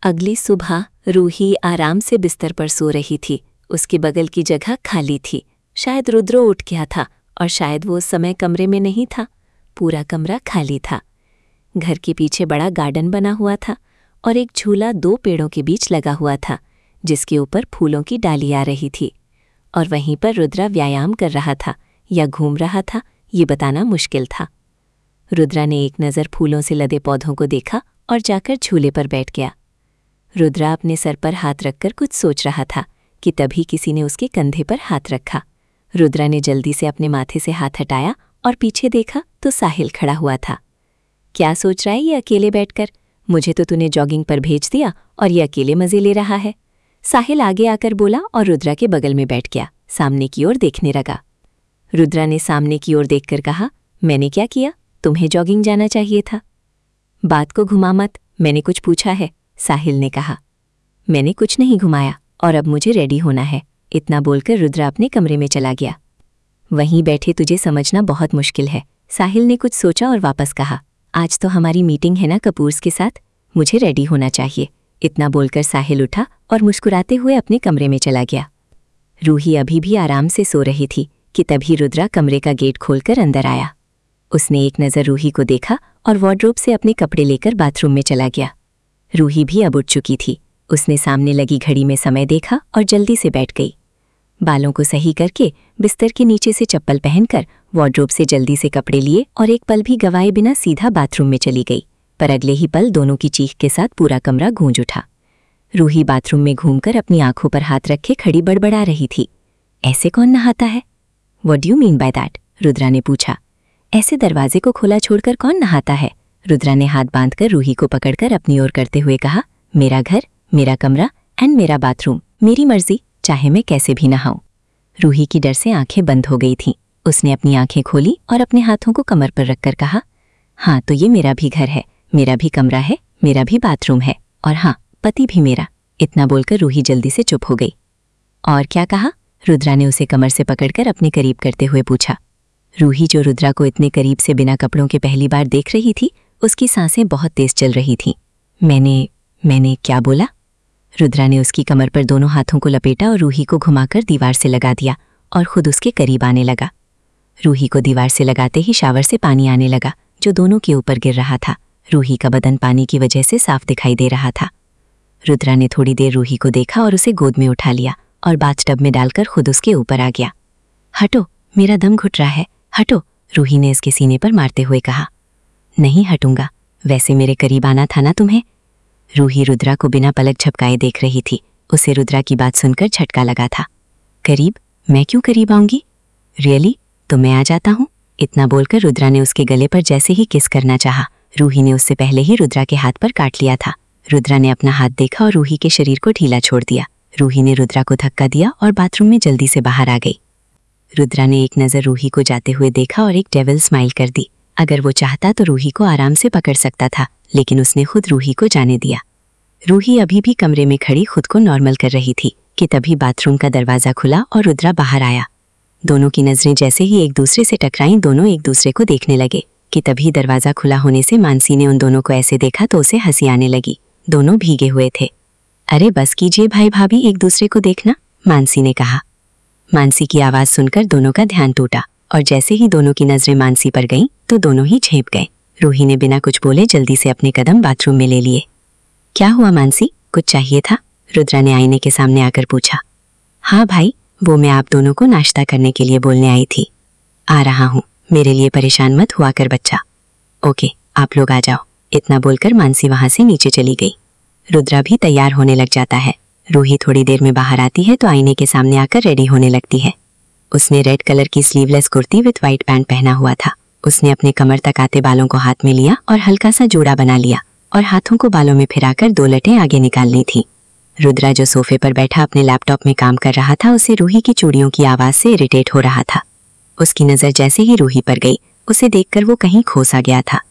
अगली सुबह रूही आराम से बिस्तर पर सो रही थी। उसके बगल की जगह खाली थी। शायद रुद्रो उठ गया था और शायद वो उस समय कमरे में नहीं था। पूरा कमरा खाली था। घर के पीछे बड़ा गार्डन बना हुआ था और एक झूला 2 पेड़ों के बीच लगा हुआ था जिसके ऊपर फूलों की डाली आ रही थी। और वहीं पर रुद्रा व्यायाम कर रहा था या घूम रहा था, ये बताना मुश्किल था। रुद्रा ने एक नज़र फूलों से लदे पौधों को देखा और जाकर झूले पर बैठ गया। रुद्रा अपने सर पर हाथ रखकर कुछ सोच रहा था कि तभी किसी ने उसके कंधे पर हाथ रखा। रुद्रा ने जल्दी से अपने माथे से हाथ हटाया और पीछे देखा तो साहिल खड़ा हुआ था। क्या सोच रहा है ये अकेले बैठकर? मुझे तो तूने जॉगिंग पर भेज दिया और ये अकेले मज़े ले रहा है। साहिल आगे आकर बोला और रुद्रा के बगल में बैठ गया। सामने की ओर देखने लगा। रुद्रा ने सामने की ओर देखकर कहा, मैंने क्या किया? तुम्हें जॉगिंग जाना चाहिए था। बात को घुमा मत, मैंने कुछ पूछा है, साहिल ने कहा। मैंने कुछ नहीं घुमाया और अब मुझे रेडी होना है। इतना बोलकर रुद्रा अपने कमरे में चला गया। वहीं बैठे तुझे समझना बहुत मुश्किल है, साहिल ने कुछ सोचा और वापस कहा। आज तो हमारी मीटिंग है ना कपूर्स के साथ, मुझे रेडी होना चाहिए। इतना बोलकर साहिल उठा और मुस्कुराते हुए अपने कमरे में चला गया। रूही अभी भी आराम से सो रही थी कि तभी रुद्रा कमरे का गेट खोलकर अंदर आया। उसने एक नज़र रूही को देखा और वार्डरोब से अपने कपड़े लेकर बाथरूम में चला गया। रूही भी अब उठ चुकी थी। उसने सामने लगी घड़ी में समय देखा और जल्दी से बैठ गई। बालों को सही करके बिस्तर के नीचे से चप्पल पहनकर वार्डरोब से जल्दी से कपड़े लिए और एक पल भी गवाए बिना सीधा बाथरूम में चली गई। पर अगले ही पल दोनों की चीख के साथ पूरा कमरा गूंज उठा। रूही बाथरूम में घूमकर अपनी आंखों पर हाथ रखे खड़ी बड़बड़ा रही थी। ऐसे कौन नहाता है? What do you mean by that? Rudra ने पूछा। ऐसे दरवाजे को खुला छोड़कर कौन नहाता है? रुद्रा ने हाथ बांधकर रूही को पकड़कर अपनी ओर करते हुए कहा, मेरा घर, मेरा कमरा एंड मेरा बाथरूम, मेरी मर्जी, चाहे मैं कैसे भी नहाऊं। रूही की डर से आंखें बंद हो गई थीं। उसने अपनी आंखें खोली और अपने हाथों को कमर पर रखकर कहा, हाँ तो ये मेरा भी घर है, मेरा भी कमरा है, मेरा भी बाथरूम है और हाँ, पति भी मेरा। इतना बोलकर रूही जल्दी से चुप हो गई। और क्या कहा? रुद्रा ने उसे कमर से पकड़कर अपने करीब करते हुए पूछा। रूही जो रुद्रा को इतने करीब से बिना कपड़ों के पहली बार देख रही थी, उसकी सांसें बहुत तेज चल रही थीं। मैंने क्या बोला? रुद्रा ने उसकी कमर पर दोनों हाथों को लपेटा और रूही को घुमाकर दीवार से लगा दिया और खुद उसके करीब आने लगा। रूही को दीवार से लगाते ही शावर से पानी आने लगा जो दोनों के ऊपर गिर रहा था। रूही का बदन पानी की वजह से साफ दिखाई दे रहा था। रुद्रा ने थोड़ी देर रूही को देखा और उसे गोद में उठा लिया और बाथटब में डालकर खुद उसके ऊपर आ गया। हटो, मेरा दम घुट रहा है, हटो, रूही ने इसके सीने पर मारते हुए कहा। नहीं हटूंगा, वैसे मेरे करीब आना था ना तुम्हें। रूही रुद्रा को बिना पलक झपकाए देख रही थी। उसे रुद्रा की बात सुनकर झटका लगा था। करीब? मैं क्यों करीब आऊंगी? रियली? तो मैं आ जाता हूँ। इतना बोलकर रुद्रा ने उसके गले पर जैसे ही किस करना चाहा, रूही ने उससे पहले ही रुद्रा के हाथ पर काट लिया था। रुद्रा ने अपना हाथ देखा और रूही के शरीर को ढीला छोड़ दिया। रूही ने रुद्रा को धक्का दिया और बाथरूम में जल्दी से बाहर आ गई। रुद्रा ने एक नज़र रूही को जाते हुए देखा और एक डेविल स्माइल कर दी। अगर वो चाहता तो रूही को आराम से पकड़ सकता था, लेकिन उसने खुद रूही को जाने दिया। रूही अभी भी कमरे में खड़ी खुद को नॉर्मल कर रही थी कि तभी बाथरूम का दरवाज़ा खुला और रुद्रा बाहर आया। दोनों की नज़रें जैसे ही एक दूसरे से टकराईं, दोनों एक दूसरे को देखने लगे कि तभी दरवाज़ा खुला होने से मानसी ने उन दोनों को ऐसे देखा तो उसे हंसी आने लगी। दोनों भीगे हुए थे। अरे बस कीजिए भाई भाभी, एक दूसरे को देखना, मानसी ने कहा। मानसी की आवाज़ सुनकर दोनों का ध्यान टूटा और जैसे ही दोनों की नज़रें मानसी पर गईं तो दोनों ही झेप गए। रूही ने बिना कुछ बोले जल्दी से अपने कदम बाथरूम में ले लिए। क्या हुआ मानसी, कुछ चाहिए था? रुद्रा ने आईने के सामने आकर पूछा। हाँ भाई, वो मैं आप दोनों को नाश्ता करने के लिए बोलने आई थी। आ रहा हूँ, मेरे लिए परेशान मत हुआ कर बच्चा। ओके, आप लोग आ जाओ। इतना बोलकर मानसी वहाँ से नीचे चली गई। रुद्रा भी तैयार होने लग जाता है। रूही थोड़ी देर में बाहर आती है तो आईने के सामने आकर रेडी होने लगती है। उसने रेड कलर की sleeveless kurti with white pant पहना हुआ था। उसने अपने कमर तक आते बालों को हाथ में लिया और हल्का सा जोड़ा बना लिया और हाथों को बालों में फिराकर 2 लटें आगे निकालनी थी। रुद्रा जो सोफे पर बैठा अपने लैपटॉप में काम कर रहा था, उसे रूही की चूड़ियों की आवाज़ से इरिटेट हो रहा था। उसकी नज़र जैसे ही रूही पर गई, उसे देखकर वो कहीं खो सा गया था।